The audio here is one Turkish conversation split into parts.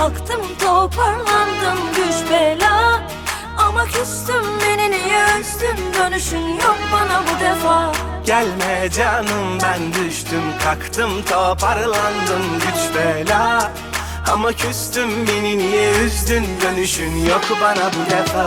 kalktım toparlandım güç bela. Ama küstüm, beni niye üzdün, dönüşün yok bana bu defa. Gelme canım, ben düştüm kalktım toparlandım güç bela. Ama küstüm, beni niye üzdün, dönüşün yok bana bu defa.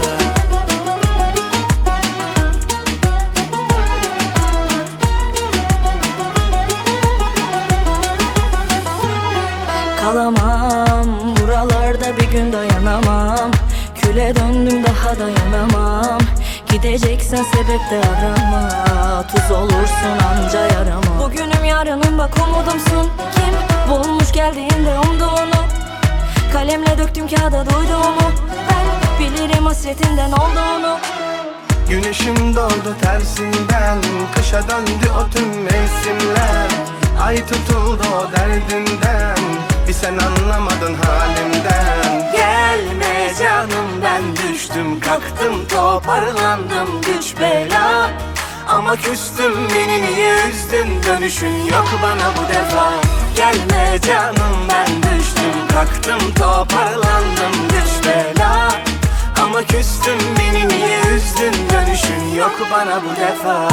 Kalamam buralarda, bir gün dayanamam. Küle döndüm, daha dayanamam. Gideceksen sebep de arama, tuz olursun anca yarama. Bugünüm yarınım bak umudumsun. Kim bulmuş geldiğinde umduğunu, kalemle döktüm kağıda duyduğumu. Ben bilirim hasretinden olduğunu. Güneşim doğdu tersinden, kışa döndü o tüm mevsimler. Ay tutuldu o derdinden, bir sen anlamadın halimden. Gelme canım, ben düştüm kalktım toparlandım güç bela. Ama küstüm, beni niye üzdün, dönüşün yok bana bu defa. Gelme canım, ben düştüm kalktım toparlandım güç bela. Ama küstüm, beni niye üzdün, dönüşün yok bana bu defa.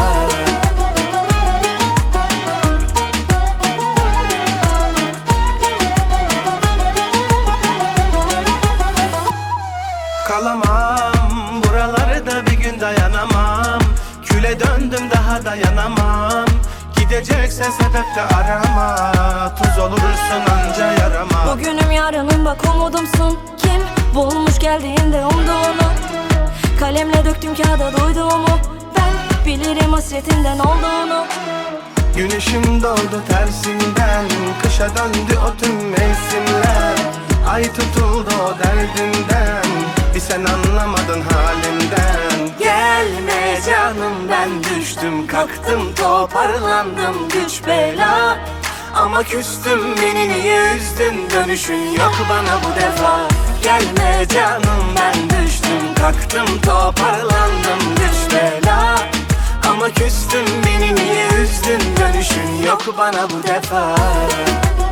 Kalamam buralarda, bir gün dayanamam. Küle döndüm, daha dayanamam. Gideceksen sebep de arama, tuz olursun anca yarama. Bugünüm yarınım bak umudumsun. Kim bulmuş geldiğinde umduğunu, kalemle döktüm kağıda duyduğumu. Ben bilirim hasretinden olduğunu. Güneşim doğdu tersinden, kışa döndü o tüm mevsimler. Ay tutuldu o derdinden, bir sen anlamadın halimden. Gelme canım, ben düştüm kalktım toparlandım güç bela. Ama küstüm, beni niye üzdün, dönüşün yok bana bu defa. Gelme canım, ben düştüm kalktım toparlandım güç bela. Ama küstüm, beni niye üzdün, dönüşün yok bana bu defa.